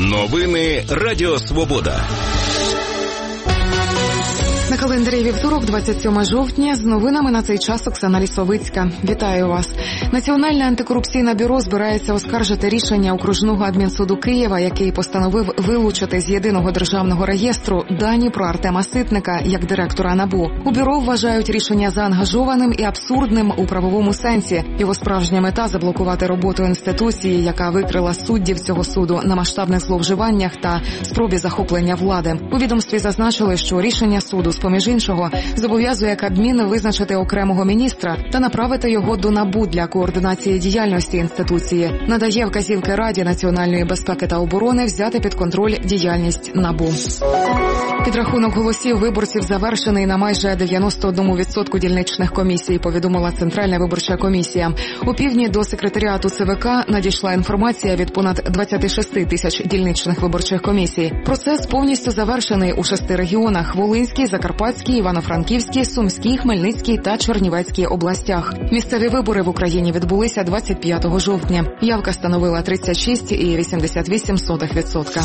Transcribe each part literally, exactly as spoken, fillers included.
Новини Радіо Свобода. На календарі вівторок, двадцять сьоме жовтня, з новинами на цей час Оксана Лісовицька. Вітаю вас. Національне антикорупційне бюро збирається оскаржити рішення окружного адмінсуду Києва, який постановив вилучити з єдиного державного реєстру дані про Артема Ситника як директора НАБУ. У бюро вважають рішення заангажованим і абсурдним у правовому сенсі. Його справжня мета – заблокувати роботу інституції, яка викрила суддів цього суду на масштабних зловживаннях та спробі захоплення влади. У відомстві зазначили, що рішення суду з-поміж іншого, зобов'язує Кабмін визначити окремого міністра та направити його до НАБУ для координації діяльності інституції. Надає вказівки Раді національної безпеки та оборони взяти під контроль діяльність НАБУ. Підрахунок голосів виборців завершений на майже дев'яносто один відсоток дільничних комісій, повідомила Центральна виборча комісія. У півдні до секретаріату ЦВК надійшла інформація від понад двадцять шість тисяч дільничних виборчих комісій. Процес повністю завершений у шести регіонах – Волинській, Закарпатській, Івано-Франківській, Сумській, Хмельницькій та Чернівецькій областях. Місцеві вибори в Україні відбулися двадцять п'ятого жовтня. Явка становила тридцять шість цілих вісімдесят вісім сотих відсотка.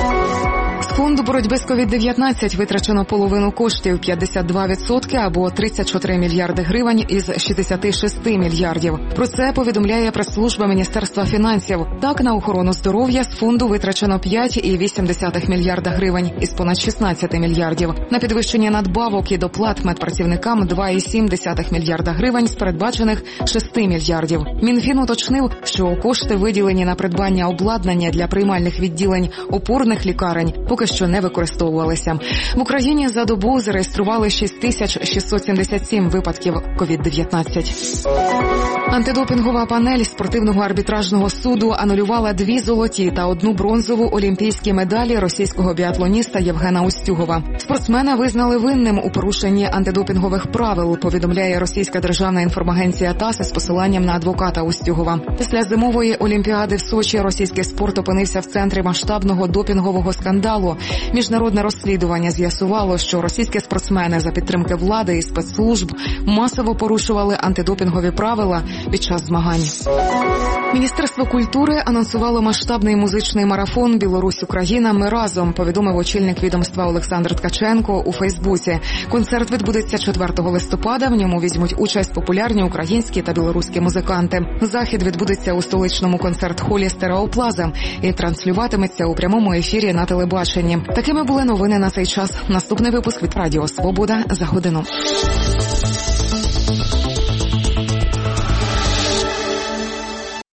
З фонду боротьби з ковід дев'ятнадцять витрачено половину коштів – п'ятдесят два відсотки або тридцять чотири мільярди гривень із шістдесят шість мільярдів. Про це повідомляє прес-служба Міністерства фінансів. Так, на охорону здоров'я з фонду витрачено п'ять цілих вісім десятих мільярда гривень із понад шістнадцять мільярдів. На підвищення надбавок і доплат медпрацівникам два цілих сім десятих мільярда гривень з передбачених шести мільярдів. Мінфін уточнив, що кошти виділені на придбання обладнання для приймальних відділень опорних лікарень поки що не використовувалися. В Україні за добу зареєстрували шість тисяч шістсот сімдесят сім випадків ковід дев'ятнадцять. Антидопінгова панель спортивного арбітражного суду анулювала дві золоті та одну бронзову олімпійські медалі російського біатлоніста Євгена Устюгова. Спортсмена визнали винним у порушенні антидопінгових правил, повідомляє російська державна інформагенція ТАСС з посиланням на адвоката Устюгова. Після зимової олімпіади в Сочі російський спорт опинився в центрі масштабного допінгового скандалу. Міжнародне розслідування з'ясувало, що російські спортсмени за підтримки влади і спецслужб масово порушували антидопінгові правила під час змагань. Міністерство культури анонсувало масштабний музичний марафон «Білорусь-Україна. Ми разом», повідомив очільник відомства Олександр Ткаченко у Фейсбуці. Концерт відбудеться четвертого листопада, в ньому візьмуть участь популярні українські та білоруські музиканти. Захід відбудеться у столичному концерт-холі «Стереоплаза» і транслюватиметься у прямому ефірі на телебаченні. Такими були новини на цей час. Наступний випуск від Радіо Свобода за годину.